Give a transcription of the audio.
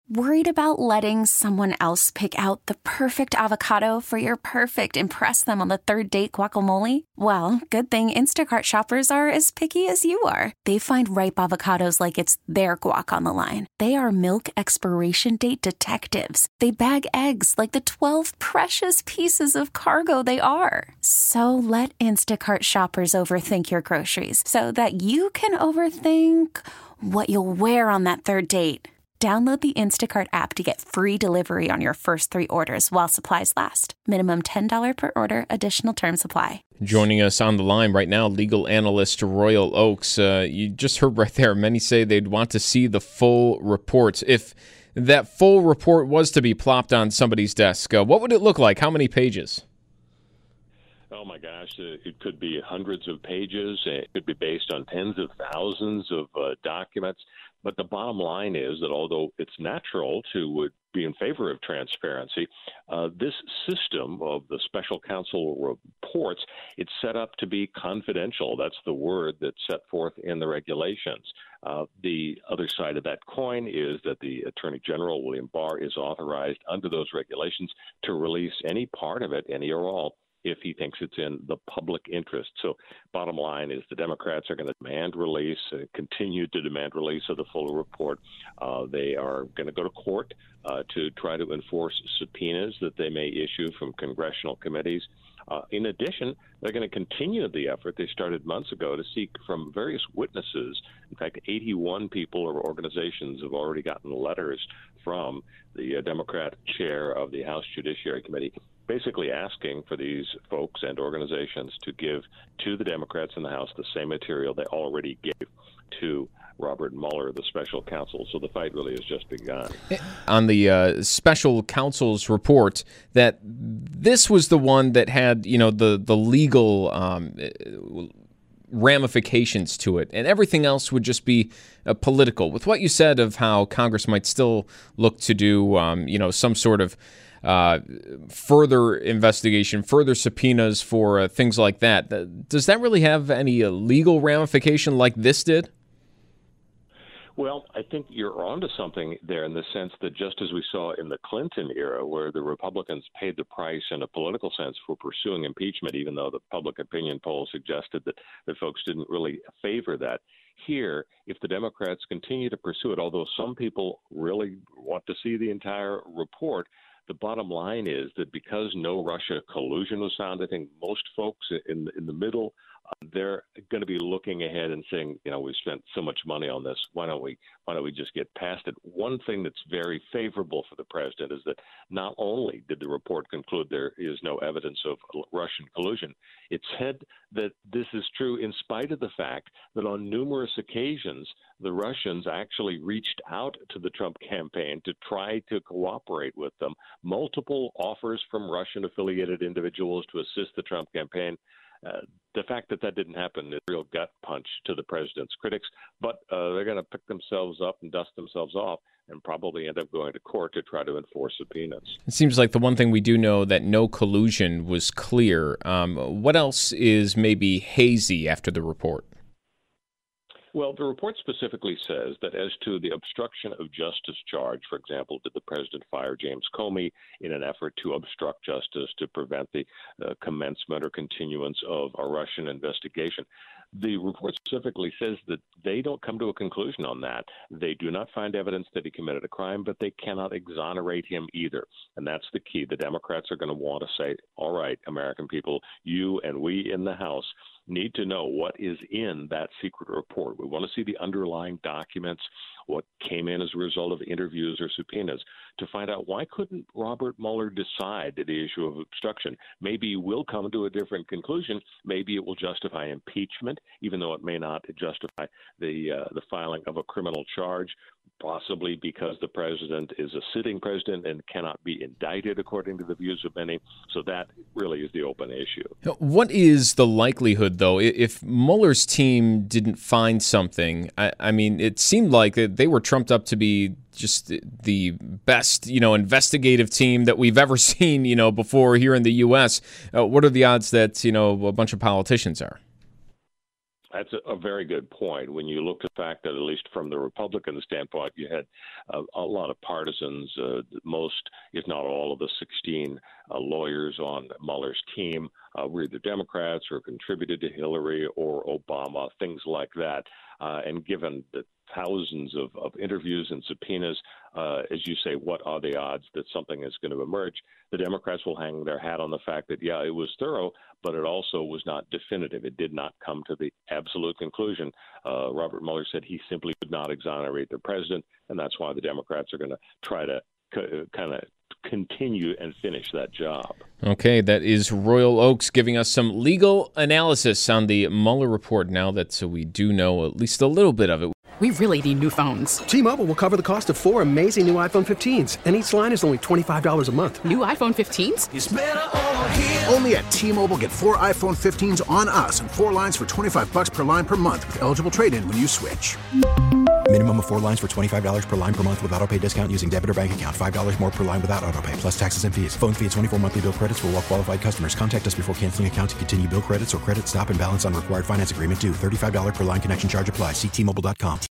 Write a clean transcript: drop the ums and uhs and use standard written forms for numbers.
Worried about letting someone else pick out the perfect avocado for your perfect impress them on the third date guacamole? Well, good thing Instacart shoppers are as picky as you are. They find ripe avocados like it's their guac on the line. They are milk expiration date detectives. They bag eggs like the 12 precious pieces of cargo they are. So let Instacart shoppers overthink your groceries so that you can overthink what you'll wear on that third date. Download the Instacart app to get free delivery on your first 3 orders while supplies last. Minimum $10 per order. Additional terms apply. Joining us on the line right now, legal analyst Royal Oakes. You just heard right there, many say they'd want to see the full report. If that full report was to be plopped on somebody's desk, what would it look like? How many pages? Oh, my gosh. It could be hundreds of pages. It could be based on tens of thousands of documents. But the bottom line is that although it's natural to be in favor of transparency, this system of the special counsel reports, it's set up to be confidential. That's the word that's set forth in the regulations. The other side of that coin is that the Attorney General, William Barr, is authorized under those regulations to release any part of it, any or all, if he thinks it's in the public interest. So bottom line is the Democrats are going to demand release, continue to demand release of the full report. They are going to go to court to try to enforce subpoenas that they may issue from congressional committees. In addition, they're going to continue the effort they started months ago to seek from various witnesses. In fact, 81 people or organizations have already gotten letters from the Democrat chair of the House Judiciary Committee, basically asking for these folks and organizations to give to the Democrats in the House the same material they already gave to Robert Mueller, the special counsel. So the fight really has just begun. On the special counsel's report, that this was the one that had, the legal ramifications to it, and everything else would just be political. With what you said of how Congress might still look to do, some sort of further investigation, further subpoenas for things like that. Does that really have any legal ramification like this did? Well, I think you're onto something there in the sense that just as we saw in the Clinton era, where the Republicans paid the price in a political sense for pursuing impeachment, even though the public opinion poll suggested that folks didn't really favor that. Here, if the Democrats continue to pursue it, although some people really want to see the entire report, the bottom line is that because no Russia collusion was found, I think most folks in the middle, they're going to be looking ahead and saying, we spent so much money on this. Why don't we just get past it? One thing that's very favorable for the president is that not only did the report conclude there is no evidence of Russian collusion, it said that this is true in spite of the fact that on numerous occasions the Russians actually reached out to the Trump campaign to try to cooperate with them. Multiple offers from Russian-affiliated individuals to assist the Trump campaign. The fact that didn't happen is a real gut punch to the president's critics, but they're going to pick themselves up and dust themselves off and probably end up going to court to try to enforce subpoenas. It seems like the one thing we do know that no collusion was clear. What else is maybe hazy after the report? Well, the report specifically says that as to the obstruction of justice charge, for example, did the president fire James Comey in an effort to obstruct justice to prevent the commencement or continuance of a Russian investigation? The report specifically says that they don't come to a conclusion on that. They do not find evidence that he committed a crime, but they cannot exonerate him either. And that's the key. The Democrats are going to want to say, all right, American people, you and we in the House need to know what is in that secret report. We want to see the underlying documents, what came in as a result of interviews or subpoenas, to find out why couldn't Robert Mueller decide the issue of obstruction. Maybe we'll come to a different conclusion. Maybe it will justify impeachment, even though it may not justify the filing of a criminal charge, possibly because the president is a sitting president and cannot be indicted according to the views of many. So that really is the open issue. What is the likelihood, though, if Mueller's team didn't find something? I mean, it seemed like they were trumped up to be just the best, investigative team that we've ever seen, before here in the U.S. What are the odds that, a bunch of politicians are? That's a very good point. When you look at the fact that, at least from the Republican standpoint, you had a lot of partisans, most, if not all, of the 16 lawyers on Mueller's team were either Democrats or contributed to Hillary or Obama, things like that. And given the thousands of interviews and subpoenas, as you say, what are the odds that something is going to emerge? The Democrats will hang their hat on the fact that, yeah, it was thorough, but it also was not definitive. It did not come to the absolute conclusion. Robert Mueller said he simply could not exonerate the president, and that's why the Democrats are going to try to kind of continue and finish that job. Okay, that is Royal Oakes giving us some legal analysis on the Mueller report now that we do know at least a little bit of it. We really need new phones. T-Mobile will cover the cost of 4 amazing new iPhone 15s, and each line is only $25 a month. New iPhone 15s? It's better over here. Only at T-Mobile, get 4 iPhone 15s on us and 4 lines for $25 per line per month with eligible trade-in when you switch. Minimum of 4 lines for $25 per line per month with autopay discount using debit or bank account. $5 more per line without autopay, plus taxes and fees. Phone fee at 24 monthly bill credits for well-qualified customers. Contact us before canceling account to continue bill credits or credit stop and balance on required finance agreement due. $35 per line connection charge applies. See T-Mobile.com.